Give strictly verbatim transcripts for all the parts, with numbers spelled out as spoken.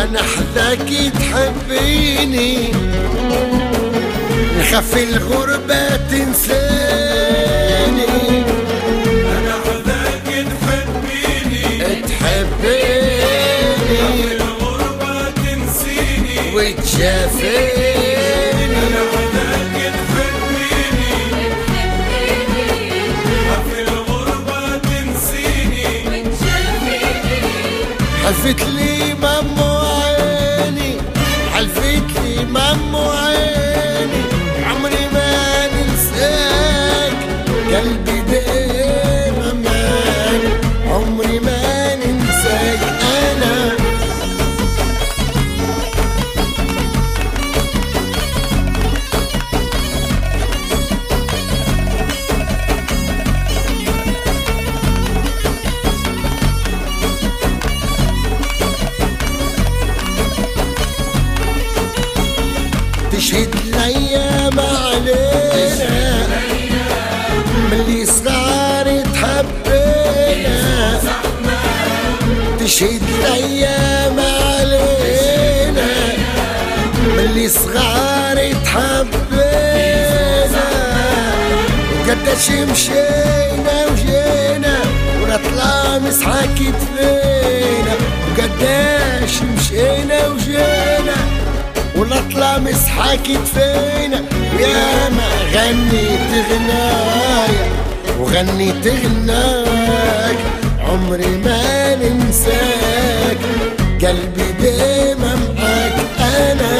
انا حداك تحبيني، نخاف الغربة تنساني. انا حداك تحبيني تحبيني نخاف الغربة تنسيني وتجافيني. انا حداك تحبيني نخاف الغربة تنسيني وتجافيني. حلفت لي مامو عيني، حلفت لي مامو عيني، عمري ما ننساك قلبي دايما معاك، عمري ما ننساك انا. تشهد الايام علينا ملي صغار تحبينا، تشهد الايام علينا ملي صغار تحبينا. وقداش مشينا وجينا ونطلع مسحة كتفينا، وقداش مشينا وجينا ونطلع مسحة كتفينا. ويا ما غنيت غنايا وغنيت غناك، عمري ما ننساك قلبي دايما معاك انا.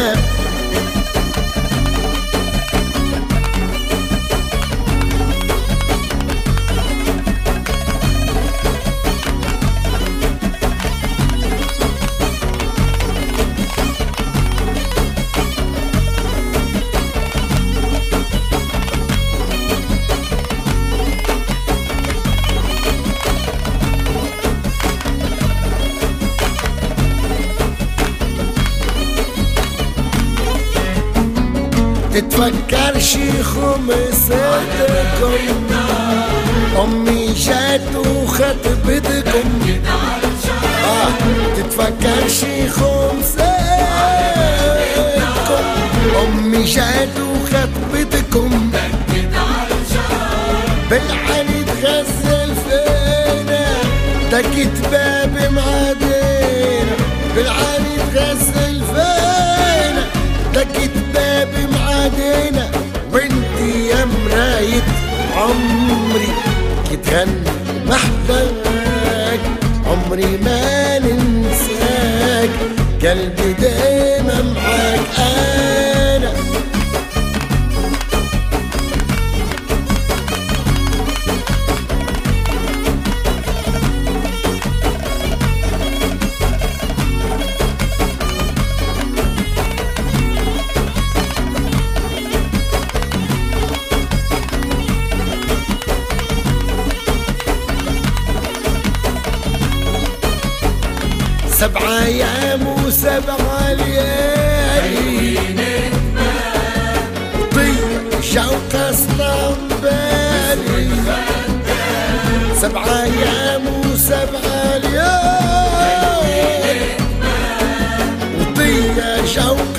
تتفكرش خمساتكم، امي جات وخطبتكم. اه تتفكرش خمساتكم، امي جات وخطبتكم. بالعاني تغزل فينا دقت باب معادينا، بالعاني تغزل فينا دقت باب معادينا. وانتي يا مراية عمري كتغني محداك، عمري ما ننساك قلبي دايما معاك انا. سبعة ايام وسبعة ليالي طير شوق اسطنبالي. سبعة ايام وسبعة ليالي وطير شوق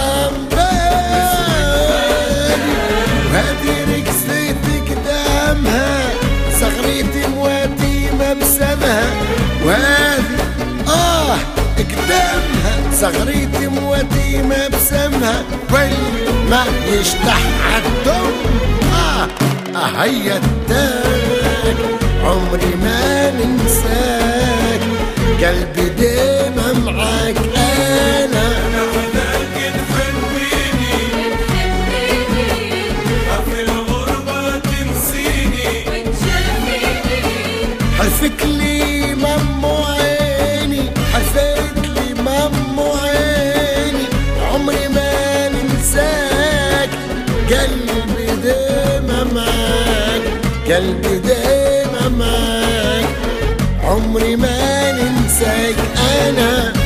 اسطنبالي. وهذه رقصت قدامها صغريتي مواتي مبسمها، وهذه آه قدامها صغريتي مواتي مبسمها. والما يشتح عالدم آه هيا التاك، عمري ما ننساك قلبي دايما معاك انا. انا حداك تحبيني نخاف الغربة تنسيني وتجافيني. حلفت لي مامو عيني، حلفت لي مامو عيني، عمري ما ننساك قلبي دايما معاك، قلبي دايما معاك، عمري ما ننساك انا.